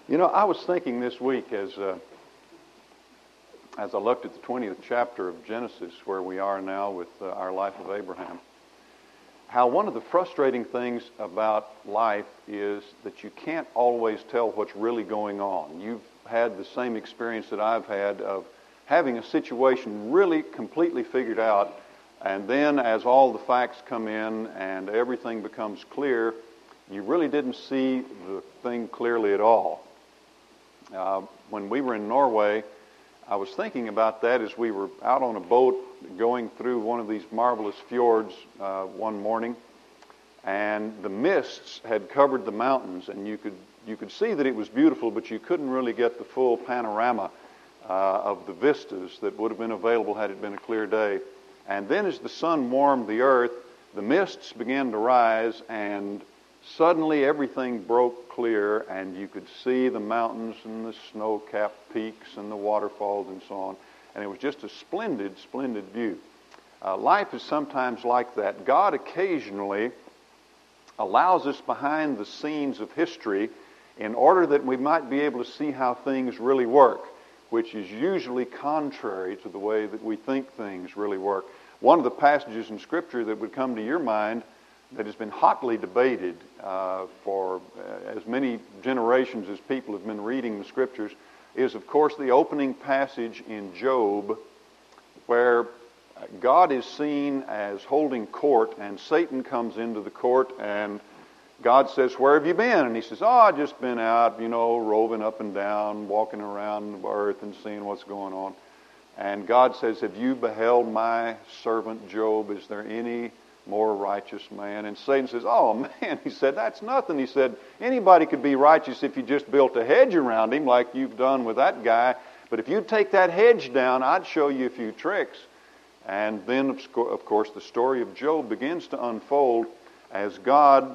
You know, I was thinking this week as I looked at the 20th chapter of Genesis, where we are now with our life of Abraham, how one of the frustrating things about life is that you can't always tell what's really going on. You've had the same experience that I've had of having a situation really completely figured out, and then as all the facts come in and everything becomes clear, you really didn't see the thing clearly at all. When we were in Norway, I was thinking about that as we were out on a boat going through one of these marvelous fjords one morning, and the mists had covered the mountains, and you could see that it was beautiful, but you couldn't really get the full panorama of the vistas that would have been available had it been a clear day. And then as the sun warmed the earth, the mists began to rise, and suddenly everything broke clear, and you could see the mountains and the snow-capped peaks and the waterfalls and so on. And it was just a splendid, splendid view. Life is sometimes like that. God occasionally allows us behind the scenes of history in order that we might be able to see how things really work, which is usually contrary to the way that we think things really work. One of the passages in Scripture that would come to your mind that has been hotly debated for as many generations as people have been reading the Scriptures is, of course, the opening passage in Job, where God is seen as holding court, and Satan comes into the court, and God says, "Where have you been?" And he says, "Oh, I've just been out, roving up and down, walking around the earth and seeing what's going on." And God says, "Have you beheld my servant Job? Is there any more righteous man?" And Satan says, "Oh man," he said, "that's nothing." He said, "Anybody could be righteous if you just built a hedge around him like you've done with that guy. But if you take that hedge down, I'd show you a few tricks." And then, of course, the story of Job begins to unfold as God,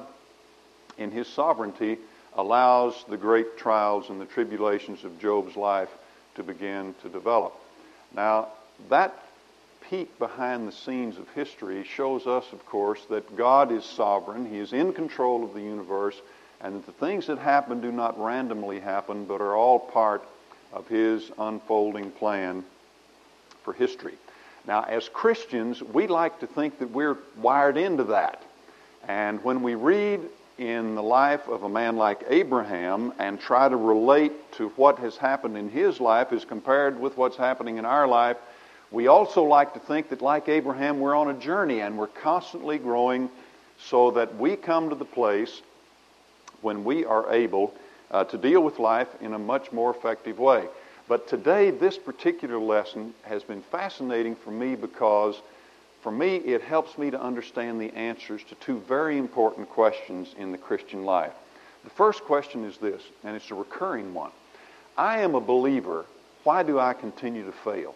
in His sovereignty, allows the great trials and the tribulations of Job's life to begin to develop. Now, that peek behind the scenes of history shows us, of course, that God is sovereign. He is in control of the universe, and that the things that happen do not randomly happen, but are all part of His unfolding plan for history. Now, as Christians, we like to think that we're wired into that. And when we read in the life of a man like Abraham and try to relate to what has happened in his life as compared with what's happening in our life, we also like to think that, like Abraham, we're on a journey and we're constantly growing so that we come to the place when we are able to deal with life in a much more effective way. But today, this particular lesson has been fascinating for me because, for me, it helps me to understand the answers to two very important questions in the Christian life. The first question is this, and it's a recurring one. I am a believer. Why do I continue to fail?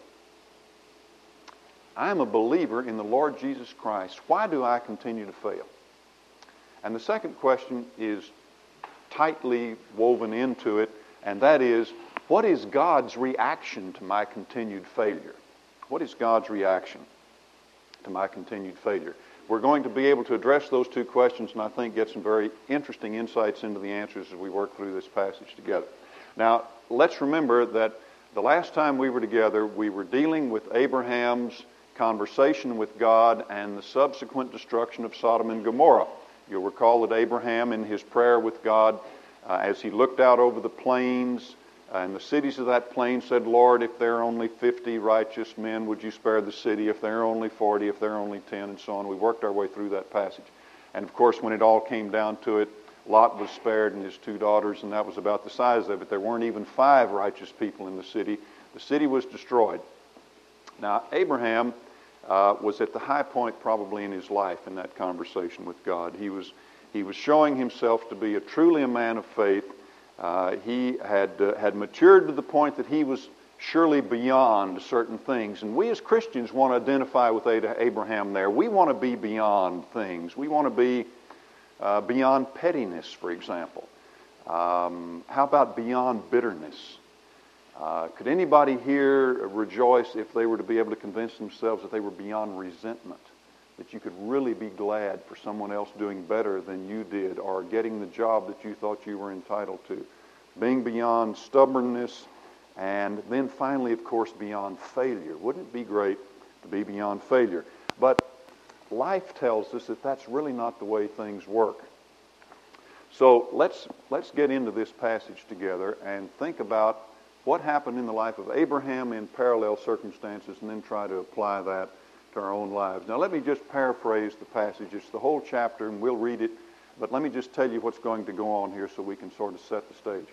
I am a believer in the Lord Jesus Christ. Why do I continue to fail? And the second question is tightly woven into it, and that is, what is God's reaction to my continued failure? What is God's reaction to my continued failure? We're going to be able to address those two questions and I think get some very interesting insights into the answers as we work through this passage together. Now, let's remember that the last time we were together, we were dealing with Abraham's conversation with God and the subsequent destruction of Sodom and Gomorrah. You'll recall that Abraham, in his prayer with God, as he looked out over the plains and the cities of that plain, said, "Lord, if there are only 50 righteous men, would you spare the city? If there are only 40, if there are only 10, and so on." We worked our way through that passage. And of course, when it all came down to it, Lot was spared and his 2 daughters, and that was about the size of it. There weren't even 5 righteous people in the city. The city was destroyed. Now, Abraham was at the high point probably in his life in that conversation with God. He was showing himself to be truly a man of faith. He had matured to the point that he was surely beyond certain things. And we as Christians want to identify with Abraham there. We want to be beyond things. We want to be beyond pettiness, for example. How about beyond bitterness? Could anybody here rejoice if they were to be able to convince themselves that they were beyond resentment? That you could really be glad for someone else doing better than you did or getting the job that you thought you were entitled to? being beyond stubbornness, and then finally, of course, beyond failure. Wouldn't it be great to be beyond failure? But life tells us that that's really not the way things work. So let's get into this passage together and think about what happened in the life of Abraham in parallel circumstances, and then try to apply that to our own lives. Now let me just paraphrase the passage. It's the whole chapter, and we'll read it, but let me just tell you what's going to go on here so we can sort of set the stage.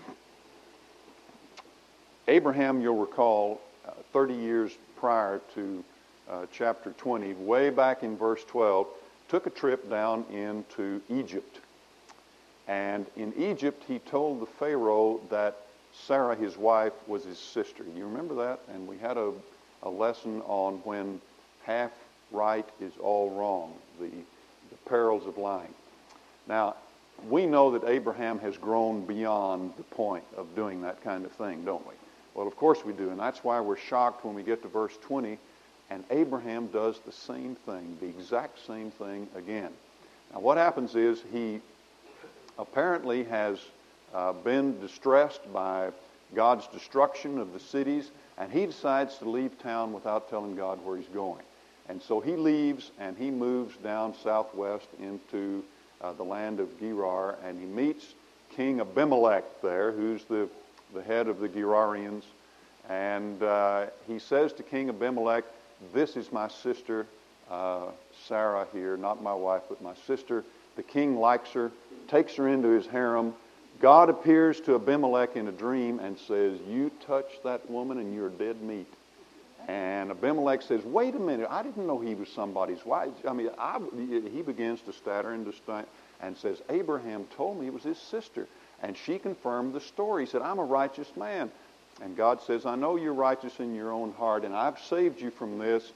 Abraham, you'll recall, 30 years prior to chapter 20, way back in verse 12, took a trip down into Egypt. And in Egypt, he told the Pharaoh that Sarah, his wife, was his sister. You remember that? And we had a lesson on when half right is all wrong, the perils of lying. Now, we know that Abraham has grown beyond the point of doing that kind of thing, don't we? Well, of course we do, and that's why we're shocked when we get to verse 20, and Abraham does the same thing, the exact same thing again. Now, what happens is he apparently has been distressed by God's destruction of the cities, and he decides to leave town without telling God where he's going. And so he leaves and he moves down southwest into the land of Gerar, and he meets King Abimelech there, who's the head of the Gerarians. And he says to King Abimelech, "This is my sister, Sarah here, not my wife, but my sister." The king likes her, takes her into his harem. God appears to Abimelech in a dream and says, "You touch that woman and you're dead meat." And Abimelech says, "Wait a minute, I didn't know he was somebody's wife." He begins to stutter and says, "Abraham told me it was his sister." And she confirmed the story. He said, "I'm a righteous man." And God says, "I know you're righteous in your own heart, and I've saved you from this.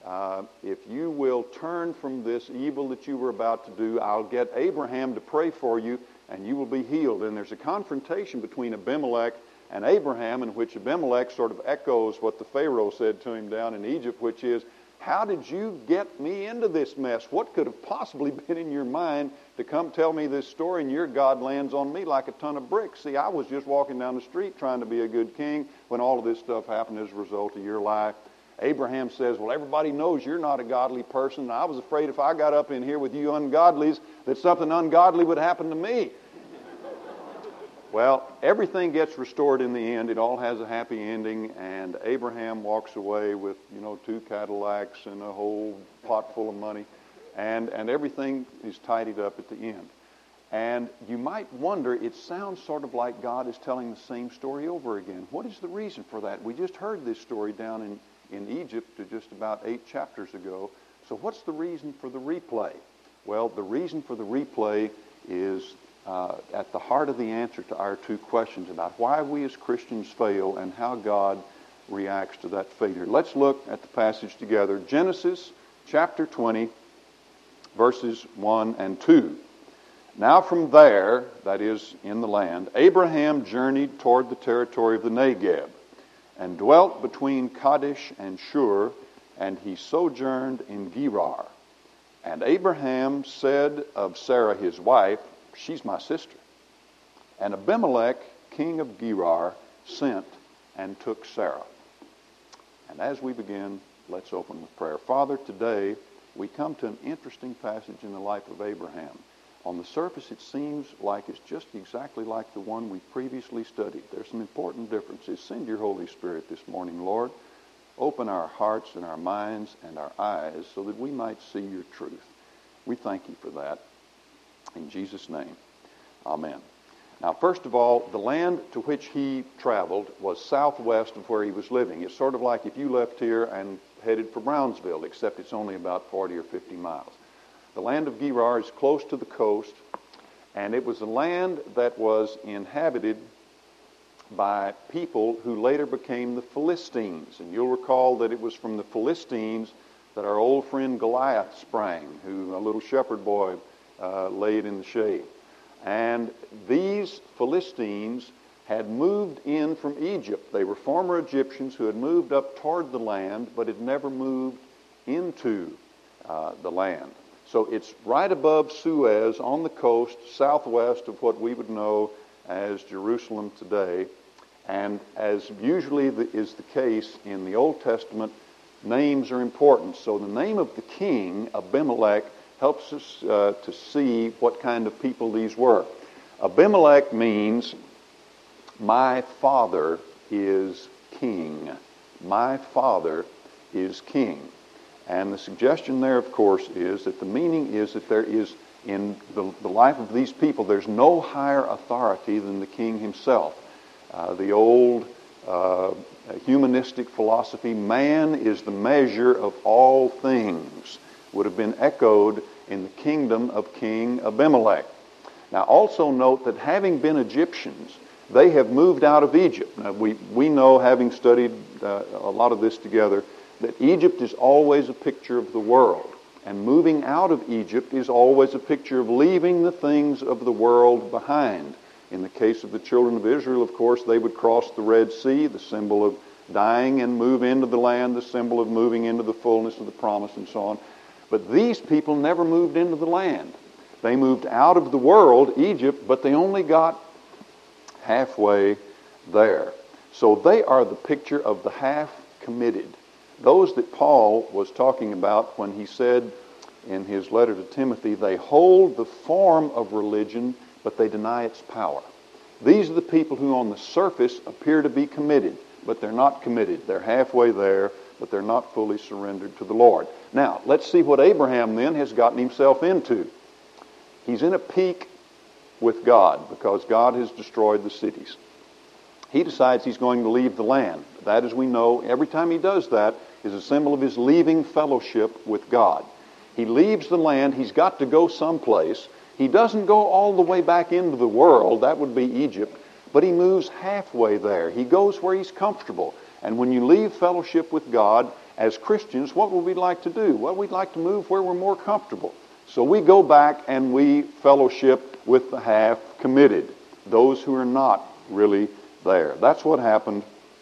If you will turn from this evil that you were about to do, I'll get Abraham to pray for you, and you will be healed." And there's a confrontation between Abimelech and Abraham, in which Abimelech sort of echoes what the Pharaoh said to him down in Egypt, which is, "How did you get me into this mess? What could have possibly been in your mind to come tell me this story, and your God lands on me like a ton of bricks? See, I was just walking down the street trying to be a good king when all of this stuff happened as a result of your lie." Abraham says, "Well, everybody knows you're not a godly person, and I was afraid if I got up in here with you ungodlies that something ungodly would happen to me." Well, everything gets restored in the end. It all has a happy ending, and Abraham walks away with, 2 Cadillacs and a whole pot full of money, and everything is tidied up at the end. And you might wonder, it sounds sort of like God is telling the same story over again. What is the reason for that? We just heard this story down in Egypt just about 8 chapters ago. So what's the reason for the replay? Well, the reason for the replay is at the heart of the answer to our 2 questions about why we as Christians fail and how God reacts to that failure. Let's look at the passage together. Genesis chapter 20, verses 1 and 2. "Now from there," that is, in the land, "Abraham journeyed toward the territory of the Negeb, and dwelt between Kadesh and Shur, and he sojourned in Gerar. And Abraham said of Sarah his wife, 'She's my sister.' And Abimelech, king of Gerar, sent and took Sarah." And as we begin, let's open with prayer. Father, today we come to an interesting passage in the life of Abraham. On the surface, it seems like it's just exactly like the one we previously studied. There's some important differences. Send your Holy Spirit this morning, Lord. Open our hearts and our minds and our eyes so that we might see your truth. We thank you for that. In Jesus' name, amen. Now, first of all, the land to which he traveled was southwest of where he was living. It's sort of like if you left here and headed for Brownsville, except it's only about 40 or 50 miles. The land of Gerar is close to the coast, and it was a land that was inhabited by people who later became the Philistines. And you'll recall that it was from the Philistines that our old friend Goliath sprang, who a little shepherd boy laid in the shade. And these Philistines had moved in from Egypt. They were former Egyptians who had moved up toward the land, but had never moved into the land. So it's right above Suez on the coast, southwest of what we would know as Jerusalem today. And as usually is the case in the Old Testament, names are important. So the name of the king, Abimelech, helps us to see what kind of people these were. Abimelech means, my father is king. My father is king. And the suggestion there, of course, is that the meaning is that there is, in the life of these people, there's no higher authority than the king himself. The old humanistic philosophy, man is the measure of all things, would have been echoed in the kingdom of King Abimelech. Now also note that having been Egyptians, they have moved out of Egypt. Now we know, having studied a lot of this together, that Egypt is always a picture of the world. And moving out of Egypt is always a picture of leaving the things of the world behind. In the case of the children of Israel, of course, they would cross the Red Sea, the symbol of dying, and move into the land, the symbol of moving into the fullness of the promise, and so on. But these people never moved into the land. They moved out of the world, Egypt, but they only got halfway there. So they are the picture of the half-committed. Those that Paul was talking about when he said in his letter to Timothy, they hold the form of religion, but they deny its power. These are the people who on the surface appear to be committed, but they're not committed. They're halfway there, but they're not fully surrendered to the Lord. Now, let's see what Abraham then has gotten himself into. He's in a pique with God because God has destroyed the cities. He decides he's going to leave the land. That, as we know, every time he does that is a symbol of his leaving fellowship with God. He leaves the land. He's got to go someplace. He doesn't go all the way back into the world. That would be Egypt. But he moves halfway there. He goes where he's comfortable. And when you leave fellowship with God, as Christians, what would we like to do? Well, we'd like to move where we're more comfortable. So we go back and we fellowship with the half-committed, those who are not really there. That's what happened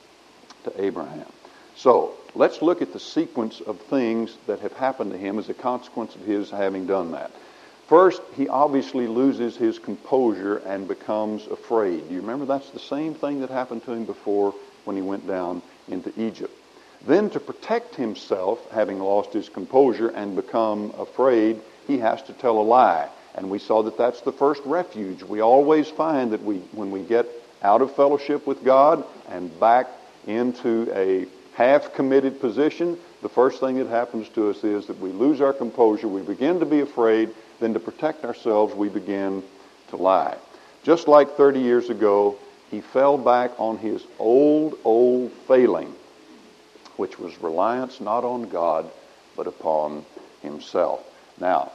to Abraham. So let's look at the sequence of things that have happened to him as a consequence of his having done that. First, he obviously loses his composure and becomes afraid. You remember that's the same thing that happened to him before when he went down into Egypt. Then to protect himself, having lost his composure and become afraid, he has to tell a lie. And we saw that that's the first refuge. We always find that when we get out of fellowship with God and back into a half-committed position, the first thing that happens to us is that we lose our composure, we begin to be afraid, then to protect ourselves we begin to lie. Just like 30 years ago, he fell back on his old failing, which was reliance not on God, but upon himself. Now,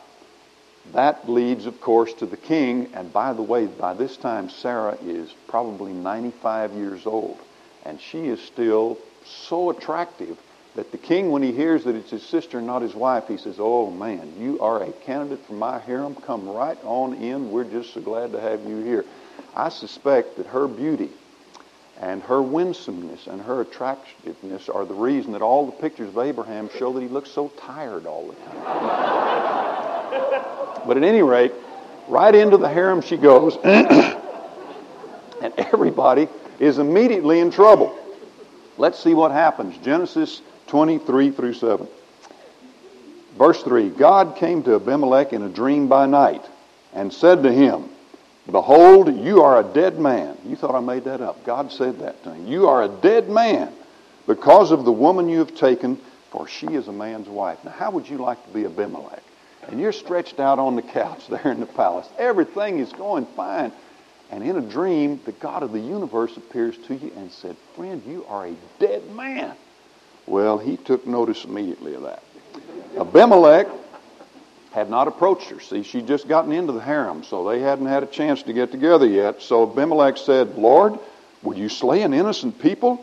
that leads, of course, to the king. And by the way, by this time, Sarah is probably 95 years old. And she is still so attractive that the king, when he hears that it's his sister, not his wife, he says, oh, man, you are a candidate for my harem. Come right on in. We're just so glad to have you here. I suspect that her beauty and her winsomeness and her attractiveness are the reason that all the pictures of Abraham show that he looks so tired all the time. But at any rate, right into the harem she goes, and everybody is immediately in trouble. Let's see what happens. Genesis 23 through 7. Verse 3, God came to Abimelech in a dream by night and said to him, behold, you are a dead man. You thought I made that up. God said that to him. You are a dead man because of the woman you have taken, for she is a man's wife. Now, how would you like to be Abimelech? And you're stretched out on the couch there in the palace. Everything is going fine. And in a dream, the God of the universe appears to you and said, friend, you are a dead man. Well, he took notice immediately of that. Abimelech had not approached her. See, she'd just gotten into the harem, so they hadn't had a chance to get together yet. So Abimelech said, Lord, will you slay an innocent people?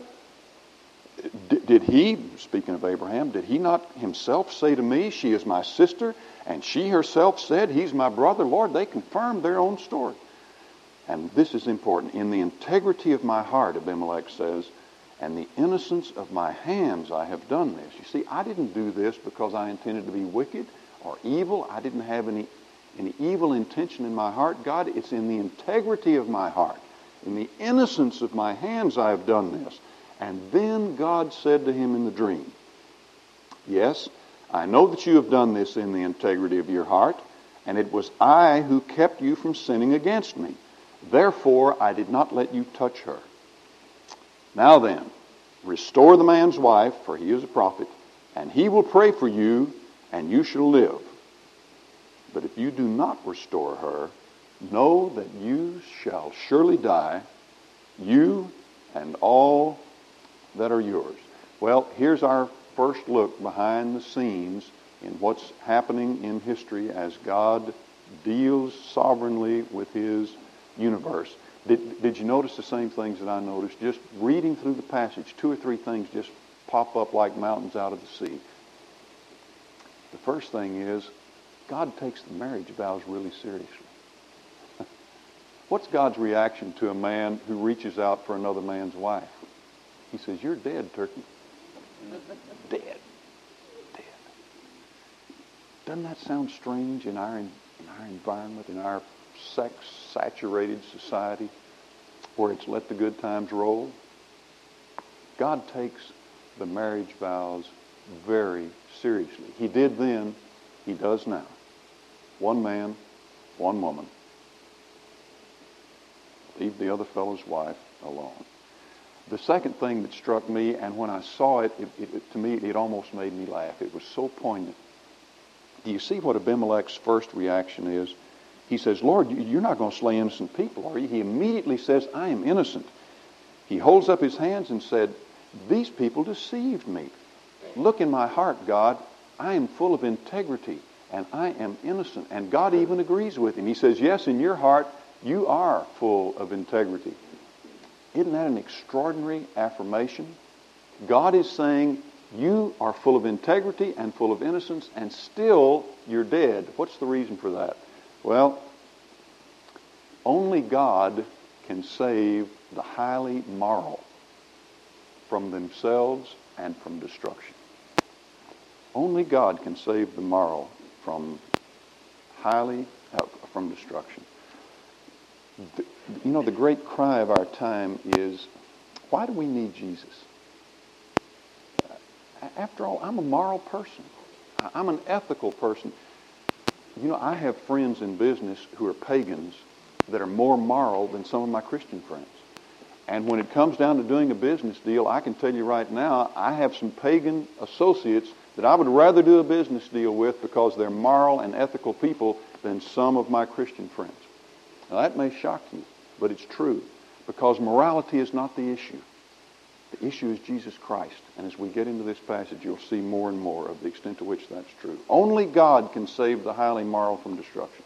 Did he, speaking of Abraham, did he not himself say to me, she is my sister? And she herself said, he's my brother. Lord, they confirmed their own story. And this is important. In the integrity of my heart, Abimelech says, and the innocence of my hands I have done this. You see, I didn't do this because I intended to be wicked or evil. I didn't have any evil intention in my heart. God, it's in the integrity of my heart In the innocence of my hands I have done this. And then God said to him in the dream, yes, I know that you have done this in the integrity of your heart, and it was I who kept you from sinning against me. Therefore, I did not let you touch her. Now then, restore the man's wife, for he is a prophet, and he will pray for you, and you shall live. But if you do not restore her, know that you shall surely die, you and all that are yours. Well, here's our first look behind the scenes in what's happening in history as God deals sovereignly with his universe. Did you notice the same things that I noticed? Just reading through the passage, 2 or 3 things just pop up like mountains out of the sea. The first thing is, God takes the marriage vows really seriously. What's God's reaction to a man who reaches out for another man's wife? He says, you're dead, turkey. Dead. Dead. Doesn't that sound strange in our environment, in our sex-saturated society, where it's let the good times roll? God takes the marriage vows very seriously. He did then, he does now. One man, one woman. Leave the other fellow's wife alone. The second thing that struck me, and when I saw it, to me, it almost made me laugh. It was so poignant. Do you see what Abimelech's first reaction is? He says, Lord, you're not going to slay innocent people, are you? He immediately says, I am innocent. He holds up his hands and said, these people deceived me. Look in my heart, God. I am full of integrity, and I am innocent. And God even agrees with him. He says, yes, in your heart, you are full of integrity. Isn't that an extraordinary affirmation? God is saying, you are full of integrity and full of innocence, and still you're dead. What's the reason for that? Well, only God can save the highly moral from themselves and from destruction. Only God can save the moral from destruction. The great cry of our time is, why do we need Jesus? After all, I'm a moral person. I'm an ethical person. I have friends in business who are pagans that are more moral than some of my Christian friends. And when it comes down to doing a business deal, I can tell you right now, I have some pagan associates that I would rather do a business deal with because they're moral and ethical people than some of my Christian friends. Now, that may shock you, but it's true, because morality is not the issue. The issue is Jesus Christ. And as we get into this passage, you'll see more and more of the extent to which that's true. Only God can save the highly moral from destruction.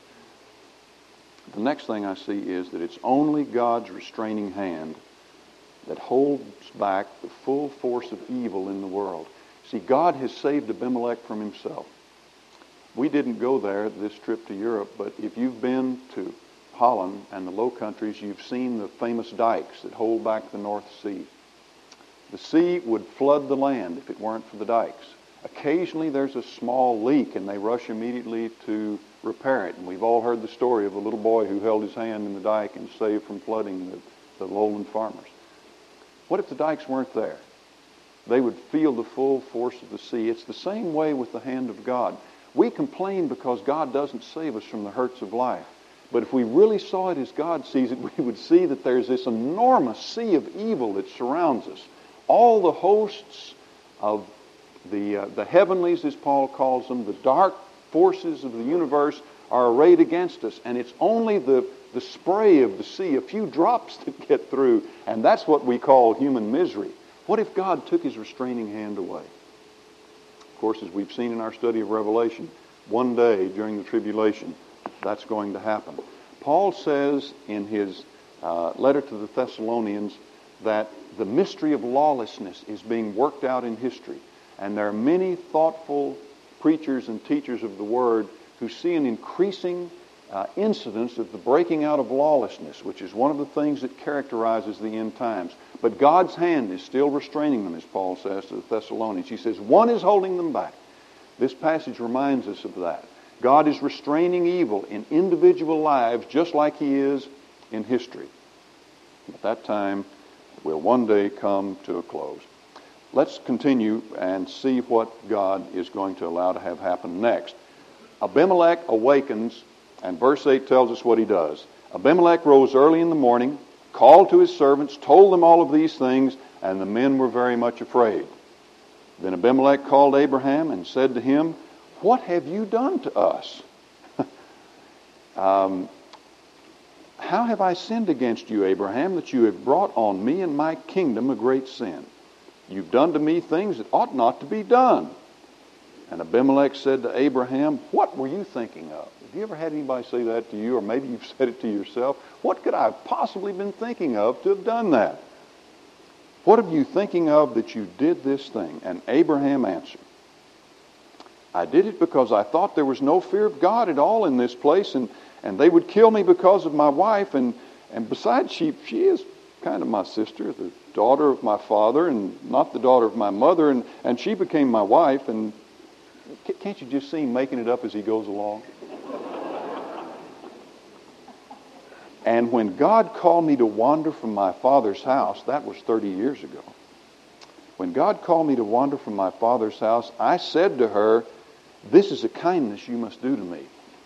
The next thing I see is that it's only God's restraining hand that holds back the full force of evil in the world. See, God has saved Abimelech from himself. We didn't go there this trip to Europe, but if you've been to Holland and the Low Countries, you've seen the famous dikes that hold back the North Sea. The sea would flood the land if it weren't for the dikes. Occasionally there's a small leak and they rush immediately to repair it. And we've all heard the story of a little boy who held his hand in the dike and saved from flooding the lowland farmers. What if the dikes weren't there? They would feel the full force of the sea. It's the same way with the hand of God. We complain because God doesn't save us from the hurts of life. But if we really saw it as God sees it, we would see that there's this enormous sea of evil that surrounds us. All the hosts of the heavenlies, as Paul calls them, the dark forces of the universe are arrayed against us. And it's only the spray of the sea, a few drops that get through. And that's what we call human misery. What if God took his restraining hand away? Of course, as we've seen in our study of Revelation, one day during the tribulation, that's going to happen. Paul says in his letter to the Thessalonians that the mystery of lawlessness is being worked out in history. And there are many thoughtful preachers and teachers of the Word who see an increasing incidence of the breaking out of lawlessness, which is one of the things that characterizes the end times. But God's hand is still restraining them, as Paul says to the Thessalonians. He says, one is holding them back. This passage reminds us of that. God is restraining evil in individual lives just like he is in history. But that time will one day come to a close. Let's continue and see what God is going to allow to have happen next. Abimelech awakens, and verse 8 tells us what he does. Abimelech rose early in the morning, called to his servants, told them all of these things, and the men were very much afraid. Then Abimelech called Abraham and said to him, "What have you done to us? How have I sinned against you, Abraham, that you have brought on me and my kingdom a great sin? You've done to me things that ought not to be done." And Abimelech said to Abraham, "What were you thinking of?" Have you ever had anybody say that to you, or maybe you've said it to yourself? What could I have possibly been thinking of to have done that? What are you thinking of that you did this thing? And Abraham answered, "I did it because I thought there was no fear of God at all in this place, and they would kill me because of my wife, and besides, she is kind of my sister, the daughter of my father, and not the daughter of my mother, and she became my wife." And can't you just see him making it up as he goes along? "And when God called me to wander from my father's house," that was 30 years ago. "When God called me to wander from my father's house, I said to her, 'This is a kindness you must do to me.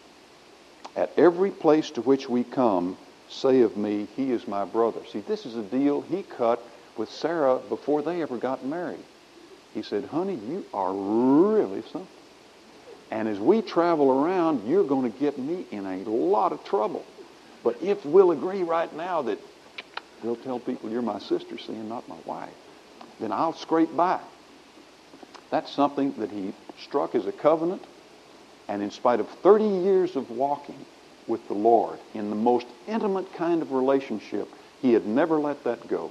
At every place to which we come, say of me, he is my brother.'" See, this is a deal he cut with Sarah before they ever got married. He said, "Honey, you are really something. And as we travel around, you're going to get me in a lot of trouble. But if we'll agree right now that we'll tell people you're my sister, seeing not my wife, then I'll scrape by." That's something that he struck as a covenant. And in spite of 30 years of walking with the Lord in the most intimate kind of relationship, he had never let that go.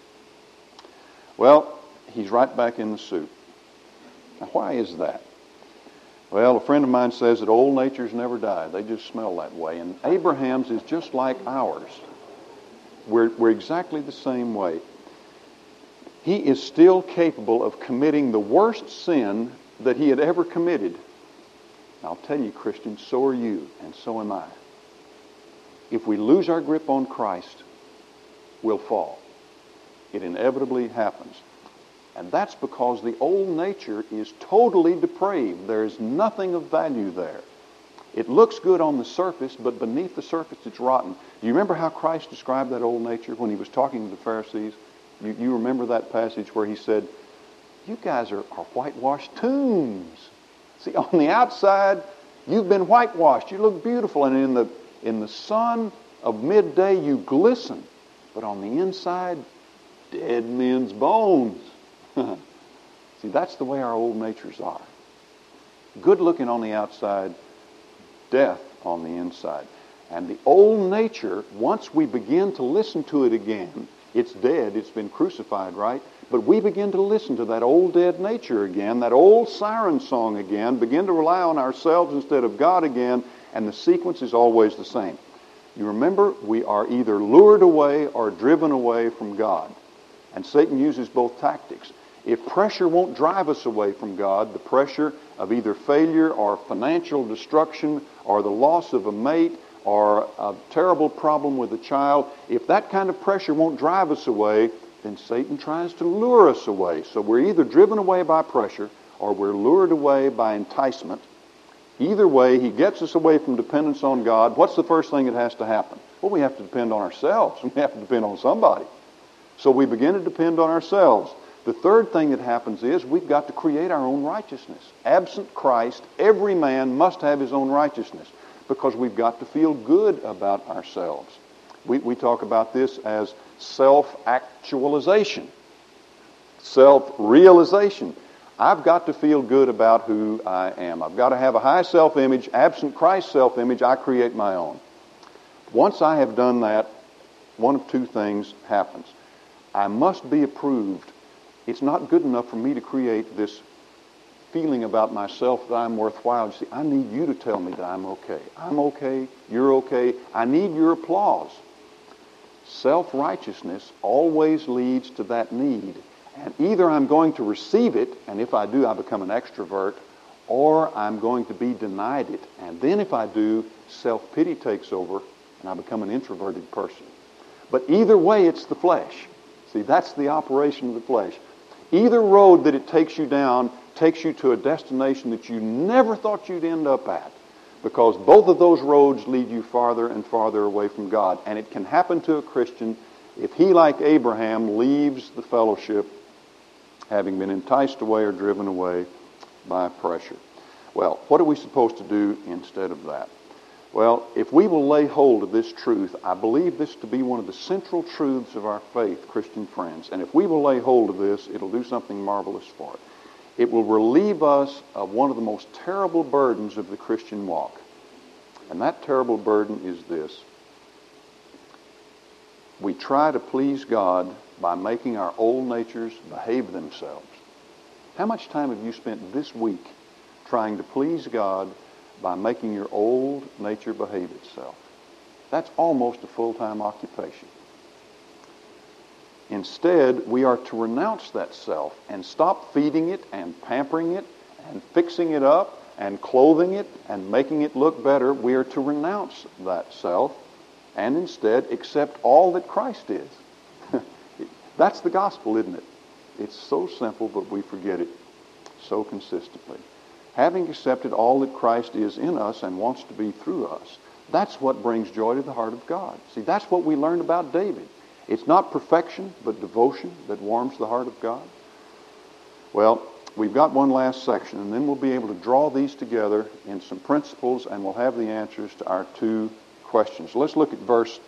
Well, he's right back in the suit. Now, why is that? Well, a friend of mine says that old natures never die. They just smell that way. And Abraham's is just like ours. We're exactly the same way. He is still capable of committing the worst sin that he had ever committed. I'll tell you, Christians, so are you, and so am I. If we lose our grip on Christ, we'll fall. It inevitably happens. And that's because the old nature is totally depraved. There is nothing of value there. It looks good on the surface, but beneath the surface it's rotten. Do you remember how Christ described that old nature when he was talking to the Pharisees? You remember that passage where he said, "You guys are whitewashed tombs. See, on the outside, you've been whitewashed. You look beautiful, and in the sun of midday, you glisten. But on the inside, dead men's bones." See, that's the way our old natures are. Good looking on the outside, death on the inside. And the old nature, once we begin to listen to it again, it's dead, it's been crucified, right? But we begin to listen to that old dead nature again, that old siren song again, begin to rely on ourselves instead of God again, and the sequence is always the same. You remember, we are either lured away or driven away from God. And Satan uses both tactics. If pressure won't drive us away from God, the pressure of either failure or financial destruction or the loss of a mate or a terrible problem with a child, if that kind of pressure won't drive us away, then Satan tries to lure us away. So we're either driven away by pressure or we're lured away by enticement. Either way, he gets us away from dependence on God. What's the first thing that has to happen? Well, we have to depend on ourselves. We have to depend on somebody. So we begin to depend on ourselves. The third thing that happens is we've got to create our own righteousness. Absent Christ, every man must have his own righteousness because we've got to feel good about ourselves. We talk about this as self-actualization, self-realization. I've got to feel good about who I am. I've got to have a high self-image. Absent Christ's self-image, I create my own. Once I have done that, one of two things happens. I must be approved. It's not good enough for me to create this feeling about myself that I'm worthwhile. You see, I need you to tell me that I'm okay. I'm okay. You're okay. I need your applause. Self-righteousness always leads to that need. And either I'm going to receive it, and if I do, I become an extrovert, or I'm going to be denied it. And then if I do, self-pity takes over, and I become an introverted person. But either way, it's the flesh. See, that's the operation of the flesh. Either road that it takes you down takes you to a destination that you never thought you'd end up at, because both of those roads lead you farther and farther away from God. And it can happen to a Christian if he, like Abraham, leaves the fellowship, having been enticed away or driven away by pressure. Well, what are we supposed to do instead of that? Well, if we will lay hold of this truth, I believe this to be one of the central truths of our faith, Christian friends. And if we will lay hold of this, it'll do something marvelous for it. It will relieve us of one of the most terrible burdens of the Christian walk. And that terrible burden is this. We try to please God by making our old natures behave themselves. How much time have you spent this week trying to please God by making your old nature behave itself? That's almost a full-time occupation. Instead, we are to renounce that self and stop feeding it and pampering it and fixing it up and clothing it and making it look better. We are to renounce that self and instead accept all that Christ is. That's the gospel, isn't it? It's so simple, but we forget it so consistently. Having accepted all that Christ is in us and wants to be through us, that's what brings joy to the heart of God. See, that's what we learned about David. It's not perfection, but devotion that warms the heart of God. Well, we've got one last section, and then we'll be able to draw these together in some principles, and we'll have the answers to our two questions. So let's look at verse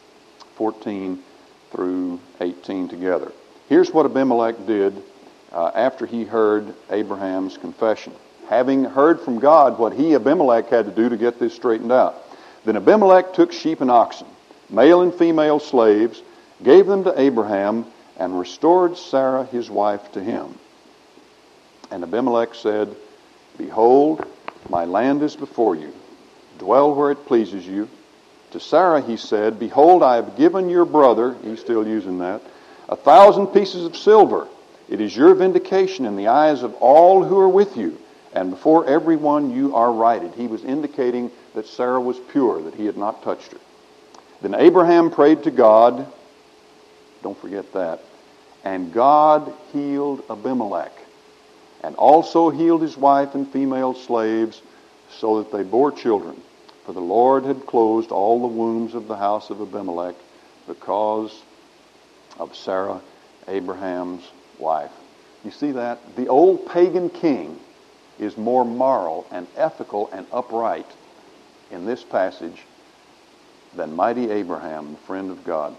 14 through 18 together. Here's what Abimelech did after he heard Abraham's confession. Having heard from God what he, Abimelech, had to do to get this straightened out. Then Abimelech took sheep and oxen, male and female slaves, gave them to Abraham, and restored Sarah his wife to him. And Abimelech said, Behold, my land is before you. Dwell where it pleases you. To Sarah he said, Behold, I have given your brother, he's still using that, 1,000 pieces of silver. It is your vindication in the eyes of all who are with you, and before everyone you are righted. He was indicating that Sarah was pure, that he had not touched her. Then Abraham prayed to God, don't forget that, and God healed Abimelech, and also healed his wife and female slaves, so that they bore children. For the Lord had closed all the wombs of the house of Abimelech because of Sarah, Abraham's wife. You see that? The old pagan king is more moral and ethical and upright in this passage than mighty Abraham, the friend of God.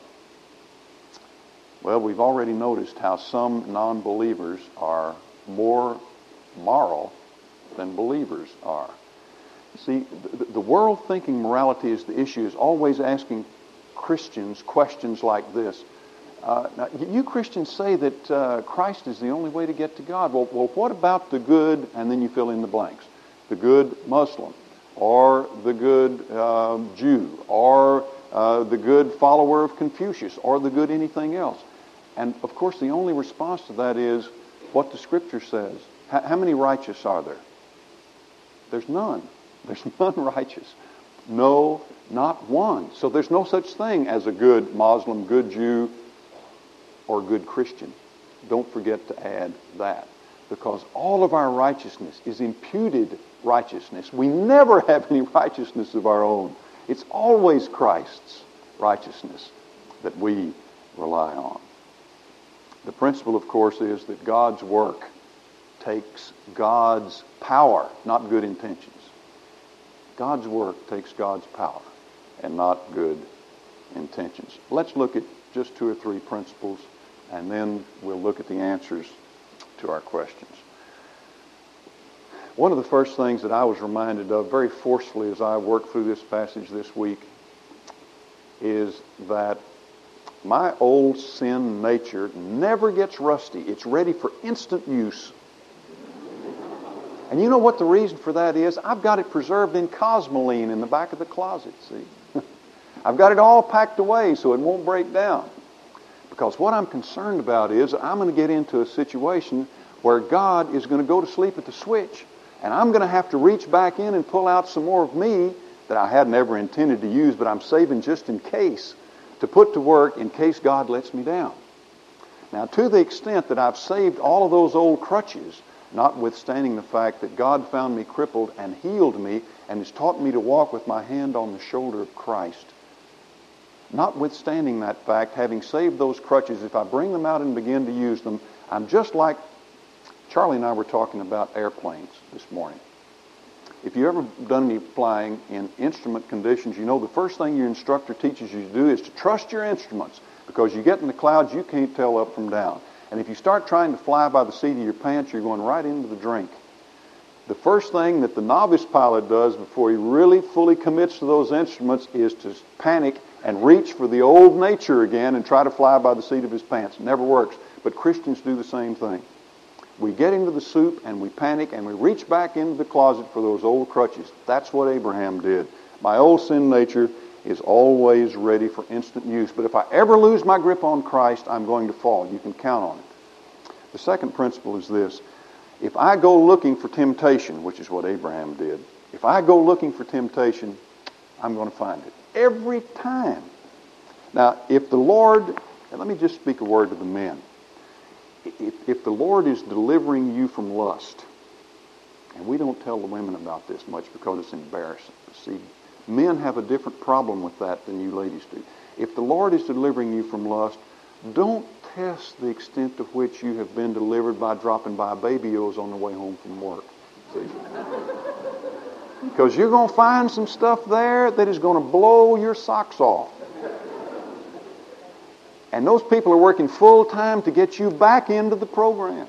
Well, we've already noticed how some non-believers are more moral than believers are. See, the world thinking morality is the issue, is always asking Christians questions like this. Now, you Christians say that Christ is the only way to get to God. Well, what about the good, and then you fill in the blanks, the good Muslim, or the good Jew, or the good follower of Confucius, or the good anything else? And, of course, the only response to that is what the Scripture says. How many righteous are there? There's none. There's none righteous. No, not one. So there's no such thing as a good Muslim, good Jew, or good Christian. Don't forget to add that. Because all of our righteousness is imputed righteousness. We never have any righteousness of our own. It's always Christ's righteousness that we rely on. The principle, of course, is that God's work takes God's power, not good intentions. God's work takes God's power and not good intentions. Let's look at just 2 or 3 principles, and then we'll look at the answers to our questions. One of the first things that I was reminded of very forcefully as I worked through this passage this week is that my old sin nature never gets rusty. It's ready for instant use. And you know what the reason for that is? I've got it preserved in Cosmoline in the back of the closet, see? I've got it all packed away so it won't break down. Because what I'm concerned about is I'm going to get into a situation where God is going to go to sleep at the switch, and I'm going to have to reach back in and pull out some more of me that I hadn't ever intended to use, but I'm saving just in case. to put to work in case God lets me down. Now, to the extent that I've saved all of those old crutches, notwithstanding the fact that God found me crippled and healed me and has taught me to walk with my hand on the shoulder of Christ, notwithstanding that fact, having saved those crutches, if I bring them out and begin to use them, I'm just like Charlie and I were talking about airplanes this morning. If you've ever done any flying in instrument conditions, you know the first thing your instructor teaches you to do is to trust your instruments, because you get in the clouds, you can't tell up from down. And if you start trying to fly by the seat of your pants, you're going right into the drink. The first thing that the novice pilot does before he really fully commits to those instruments is to panic and reach for the old nature again and try to fly by the seat of his pants. It never works. But Christians do the same thing. We get into the soup and we panic and we reach back into the closet for those old crutches. That's what Abraham did. My old sin nature is always ready for instant use. But if I ever lose my grip on Christ, I'm going to fall. You can count on it. The second principle is this. If I go looking for temptation, which is what Abraham did, if I go looking for temptation, I'm going to find it. Every time. Now, if the Lord, and let me just speak a word to the men. If the Lord is delivering you from lust, and we don't tell the women about this much because it's embarrassing. See, men have a different problem with that than you ladies do. If the Lord is delivering you from lust, don't test the extent to which you have been delivered by dropping by Baby-O's on the way home from work. See? Because you're going to find some stuff there that is going to blow your socks off. And those people are working full time to get you back into the program.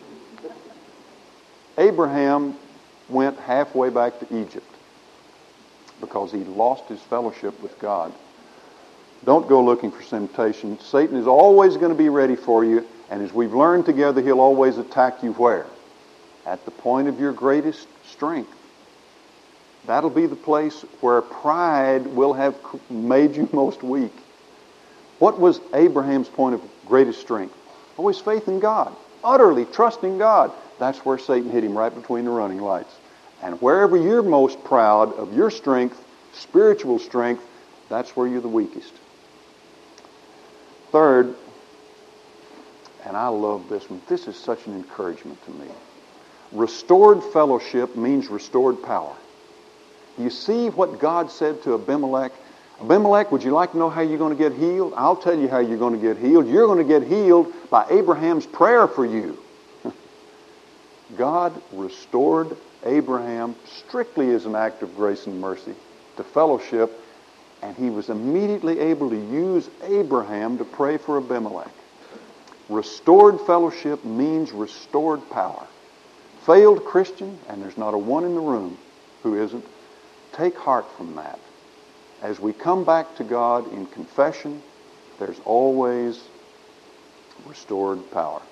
Abraham went halfway back to Egypt because he lost his fellowship with God. Don't go looking for temptation. Satan is always going to be ready for you, and as we've learned together, he'll always attack you where? At the point of your greatest strength. That'll be the place where pride will have made you most weak. What was Abraham's point of greatest strength? Always faith in God. Utterly trusting God. That's where Satan hit him, right between the running lights. And wherever you're most proud of your strength, spiritual strength, that's where you're the weakest. Third, and I love this one, this is such an encouragement to me. Restored fellowship means restored power. You see what God said to Abimelech? Abimelech, would you like to know how you're going to get healed? I'll tell you how you're going to get healed. You're going to get healed by Abraham's prayer for you. God restored Abraham strictly as an act of grace and mercy to fellowship, and he was immediately able to use Abraham to pray for Abimelech. Restored fellowship means restored power. Failed Christian, and there's not a one in the room who isn't, take heart from that. As we come back to God in confession, there's always restored power.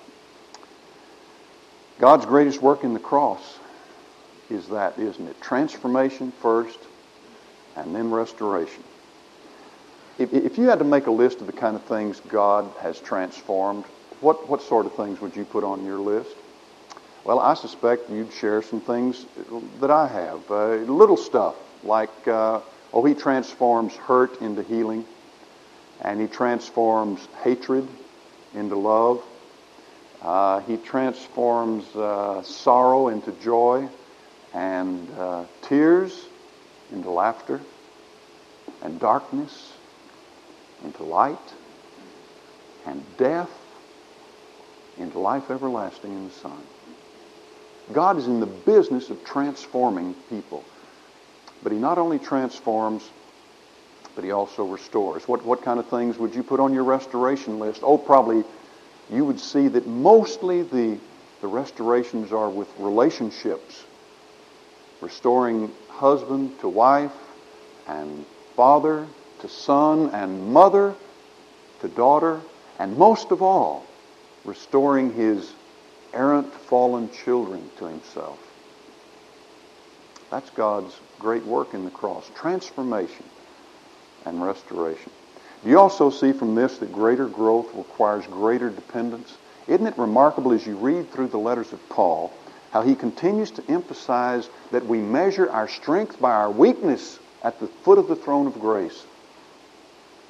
God's greatest work in the cross is that, isn't it? Transformation first, and then restoration. If you had to make a list of the kind of things God has transformed, what sort of things would you put on your list? Well, I suspect you'd share some things that I have. Little stuff like, he transforms hurt into healing, and he transforms hatred into love. He transforms sorrow into joy, and tears into laughter, and darkness into light, and death into life everlasting in the Son. God is in the business of transforming people. But he not only transforms, but he also restores. What kind of things would you put on your restoration list? Oh, probably you would see that mostly the restorations are with relationships. Restoring husband to wife, and father to son, and mother to daughter, and most of all, restoring his errant, fallen children to himself. That's God's great work in the cross. Transformation and restoration. Do you also see from this that greater growth requires greater dependence? Isn't it remarkable as you read through the letters of Paul how he continues to emphasize that we measure our strength by our weakness at the foot of the throne of grace?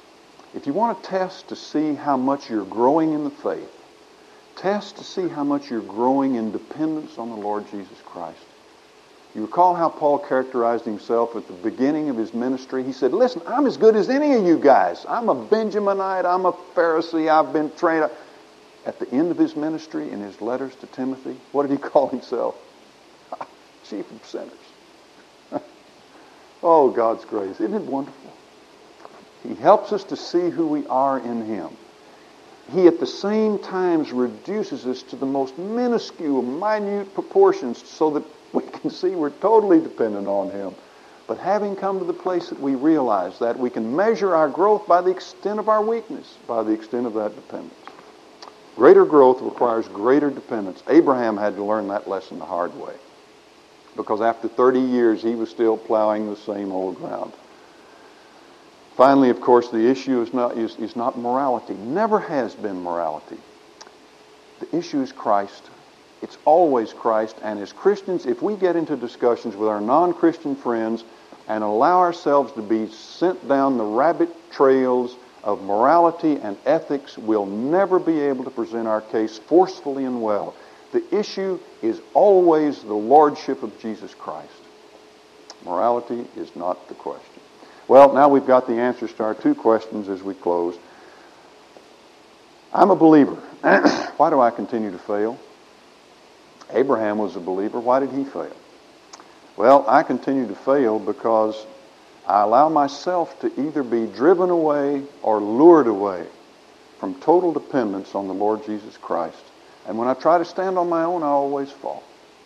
If you want to test to see how much you're growing in the faith, test to see how much you're growing in dependence on the Lord Jesus Christ. You recall how Paul characterized himself at the beginning of his ministry? He said, listen, I'm as good as any of you guys. I'm a Benjaminite. I'm a Pharisee. I've been trained. At the end of his ministry, in his letters to Timothy, what did he call himself? Chief of sinners. Oh, God's grace. Isn't it wonderful? He helps us to see who we are in Him. He at the same time reduces us to the most minuscule, minute proportions so that we can see we're totally dependent on Him. But having come to the place that we realize that, we can measure our growth by the extent of our weakness, by the extent of that dependence. Greater growth requires greater dependence. Abraham had to learn that lesson the hard way, because after 30 years he was still plowing the same old ground. Finally, of course, the issue is not morality. Never has been morality. The issue is Christ. It's always Christ. And as Christians, if we get into discussions with our non-Christian friends and allow ourselves to be sent down the rabbit trails of morality and ethics, we'll never be able to present our case forcefully and well. The issue is always the lordship of Jesus Christ. Morality is not the question. Well, now we've got the answers to our two questions as we close. I'm a believer. Why do I continue to fail? Abraham was a believer. Why did he fail? Well, I continue to fail because I allow myself to either be driven away or lured away from total dependence on the Lord Jesus Christ. And when I try to stand on my own, I always fall.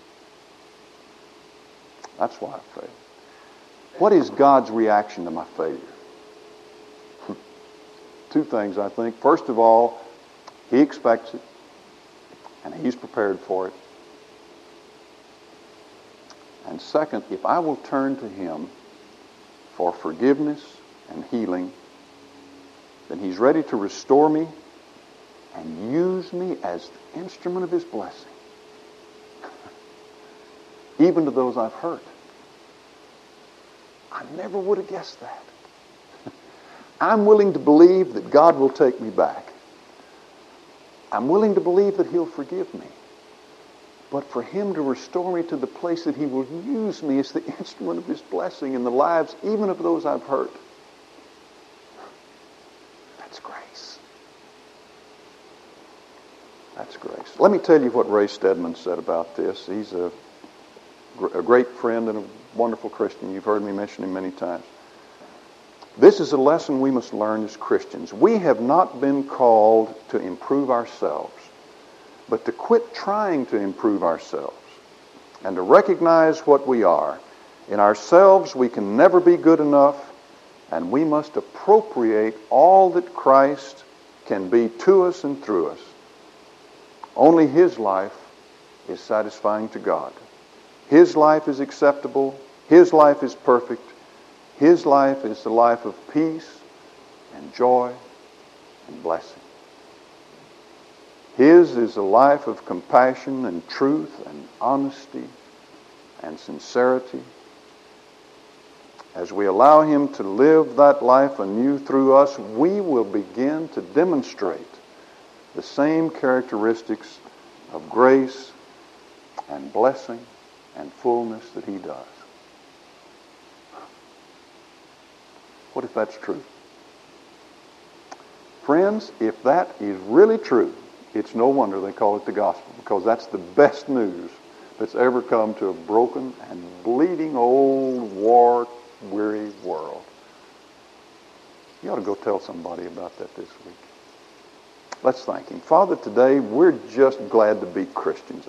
That's why I fail. What is God's reaction to my failure? Two things, I think. First of all, He expects it, and He's prepared for it. And second, if I will turn to Him for forgiveness and healing, then He's ready to restore me and use me as the instrument of His blessing, even to those I've hurt. I never would have guessed that. I'm willing to believe that God will take me back. I'm willing to believe that He'll forgive me. But for Him to restore me to the place that He will use me as the instrument of His blessing in the lives even of those I've hurt, that's grace. That's grace. Let me tell you what Ray Stedman said about this. He's a great friend and a wonderful Christian. You've heard me mention him many times. This is a lesson we must learn as Christians. We have not been called to improve ourselves, but to quit trying to improve ourselves and to recognize what we are. In ourselves, we can never be good enough, and we must appropriate all that Christ can be to us and through us. Only His life is satisfying to God. His life is acceptable. His life is perfect. His life is the life of peace and joy and blessing. His is a life of compassion and truth and honesty and sincerity. As we allow Him to live that life anew through us, we will begin to demonstrate the same characteristics of grace and blessing and fullness that He does. What if that's true? Friends, if that is really true, it's no wonder they call it the gospel, because that's the best news that's ever come to a broken and bleeding old war-weary world. You ought to go tell somebody about that this week. Let's thank Him. Father, today we're just glad to be Christians.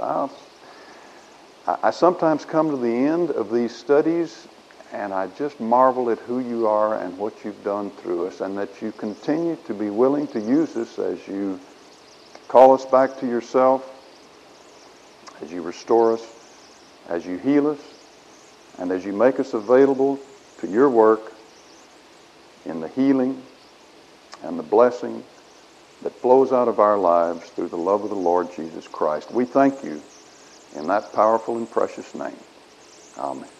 I sometimes come to the end of these studies and I just marvel at who You are and what You've done through us, and that You continue to be willing to use us as You call us back to Yourself, as You restore us, as You heal us, and as You make us available to Your work in the healing and the blessing that flows out of our lives through the love of the Lord Jesus Christ. We thank You in that powerful and precious name. Amen.